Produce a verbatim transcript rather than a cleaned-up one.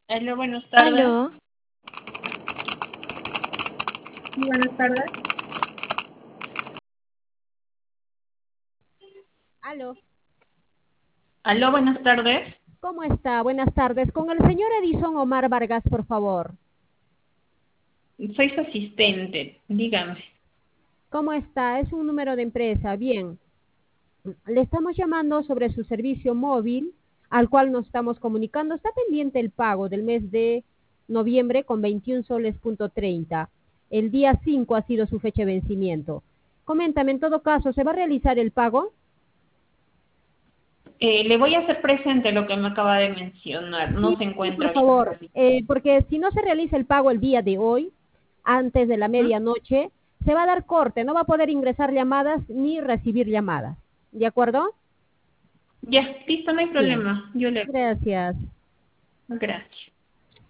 Hola, buenas tardes. Aló, Sí, buenas tardes. Aló, Aló, buenas tardes. ¿cómo está? Buenas tardes. Con el señor Edison Omar Vargas, por favor. Soy su asistente, dígame. ¿Cómo está? Es un número de empresa. Bien. Le estamos llamando sobre su servicio móvil, al cual nos estamos comunicando. Está pendiente el pago del mes de noviembre con veintiún soles punto treinta. El día cinco ha sido su fecha de vencimiento. Coméntame, en todo caso, ¿se va a realizar el pago? Eh, le voy a hacer presente lo que me acaba de mencionar. Sí, No se sí, encuentra por ahorita en favor, realidad. eh, porque si no se realiza el pago el día de hoy, antes de la ¿Mm? medianoche, se va a dar corte, no va a poder ingresar llamadas ni recibir llamadas. ¿De acuerdo? Ya, listo, no hay Bien, problema. Yo le... gracias. Gracias.